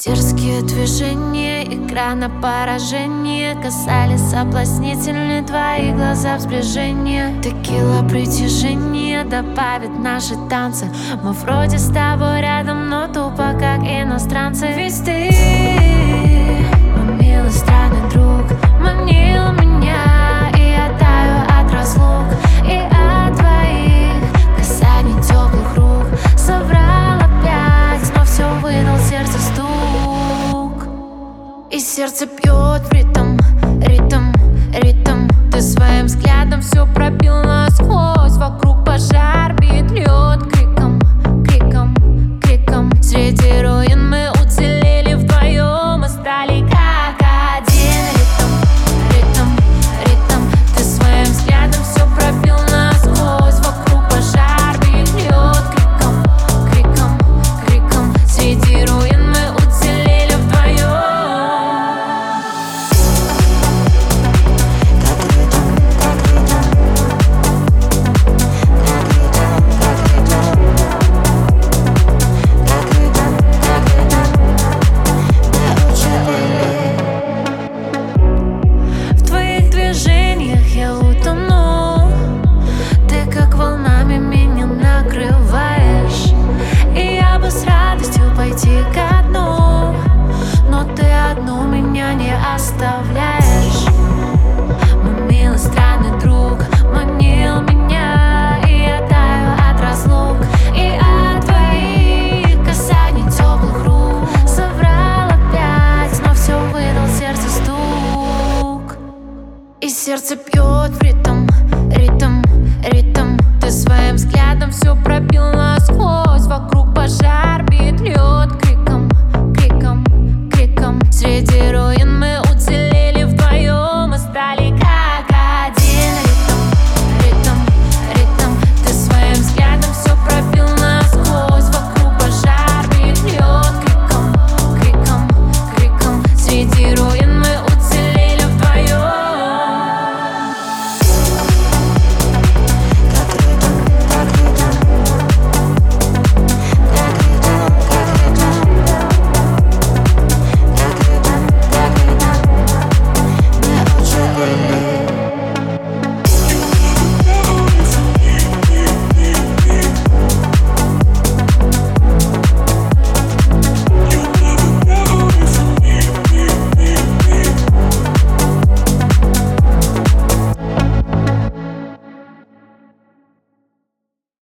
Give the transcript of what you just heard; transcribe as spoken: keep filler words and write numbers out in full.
Дерзкие движения, игра на поражение, касались соблазнительны твои глаза в сближение. Текила притяжение добавит наши танцы. Мы вроде с тобой рядом, но тупо как иностранцы. Ведь ты, мой милый странный друг, манил меня, и я таю от разлук и от твоих касаний теплых рук. Соврал опять, но все выдал сердце стук. И сердце бьет в ритм, ритм, ритм. Ты своим взглядом все пробил насквозь. Вокруг пожар, бит лед криком, криком, криком. Среди руин мы уцелели вдвоем и стали как один. Ритм, ритм, ритм. Ты своим взглядом все пробил насквозь. Вокруг пожар, бит лед криком, криком, криком. Среди руин мы уцелели вдвоем. Я утону, ты как волнами меня накрываешь, и я бы с радостью пойти ко дну, но ты одну меня не оставляешь. Мой милый странный друг манил меня, и я таю от разлук и от твоих касаний теплых рук. Соврал опять, но все выдал сердце стук. И сердце бьет